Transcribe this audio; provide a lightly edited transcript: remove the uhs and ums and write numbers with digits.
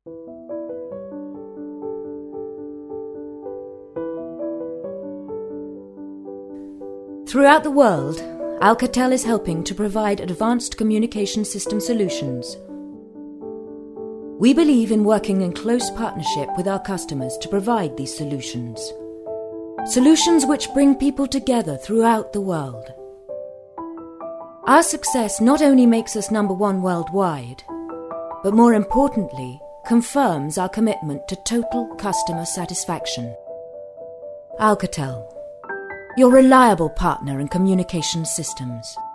Throughout the world, Alcatel is helping to provide advanced communication system solutions. We believe in working in close partnership with our customers to provide these solutions. Solutions which bring people together throughout the world. Our success not only makes us number one worldwide, but more importantly, confirms our commitment to total customer satisfaction. Alcatel, your reliable partner in communication systems.